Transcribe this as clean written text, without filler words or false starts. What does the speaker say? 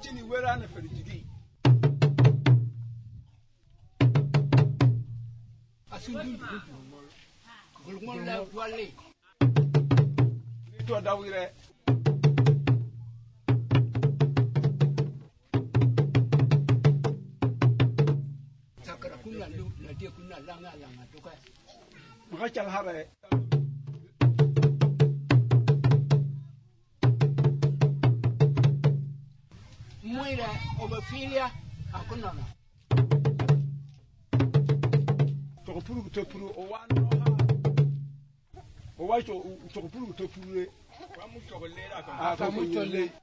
chini wera na ferijigi asundu gulngol la wale ni to dawire sakara kunna lu na dia kunna langa to ka maka chal hare muira obefilia akuna na to puru o wan no ha o wa to puru to puru Kwa mucho le la a ka mu to le